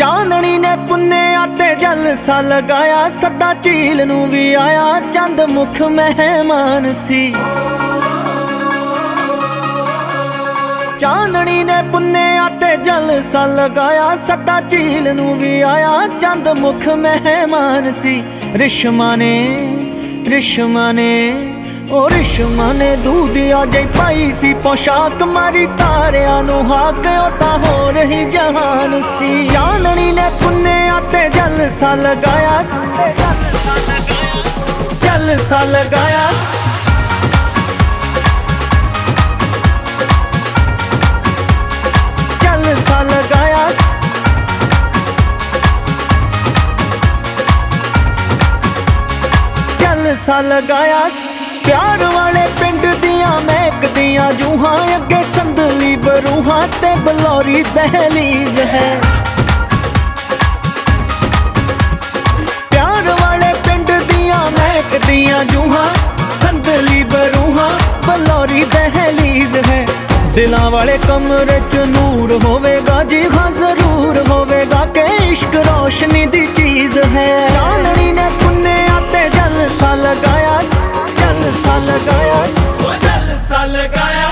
चांदनी ने पुन्नेया ते जलसा लगाया, सदा झील नू भी आया, चंद मुख मेहमान सी। चांदनी ने पुन्नेया ते जलसा लगाया, सदा झील नू भी आया, चंद मुख मेहमान सी। रिश्मा ने ओ रिश्मा ने दूधिया जई पाई सी पोशाक, मारी तारिया नू हाक ओ तां हो रही जहान सी। चांदनी ने पुन्नेया ते जलसा लगाया, जलसा लगाया, जलसा लगाया, जलसा लगाया। प्यार वाले पिंड दियां महकदियां जूहां, अगे संदली बरूहां ते बलौरी दहलीज है। प्यार वाले पिंड दियां महकदियां जूहां, संदली बरूहां बलौरी दहलीज है। दिलां वाले कमरे च नूर होवेगा जी हाँ जरूर होवेगा, के इश्क रोशनी दी चीज है। चांदनी ने पुन्नेया ते जलसा लगाया, जलसा लगाया, जलसा लगाया,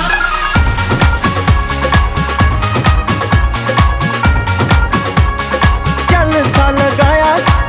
जलसा लगाया।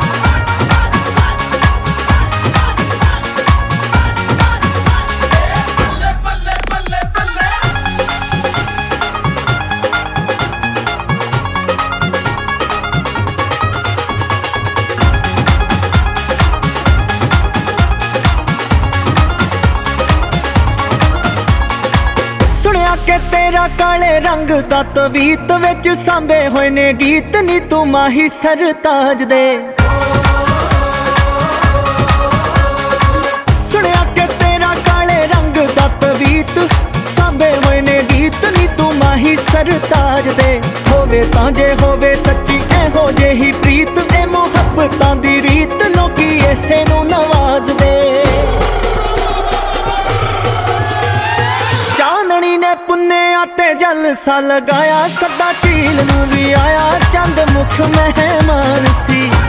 के तेरा काले रंग दा तवीत विच सांभे होए ने गीत, नी तू माही सरताज दे। सुनिया के तेरा काले रंग दा तवीत सांभे होए ने गीत, नी तू माही सरताज दे। होवे तां जे होवे सच्ची एहो जेही प्रीत, ए मुहब्बतां दी रीत लोकी ऐसे नू नवाज दे। चांदनी ने पुन्नेया ते जलसा लगाया, सदा झील नू भी आया, चंद मुख मेहमान सी।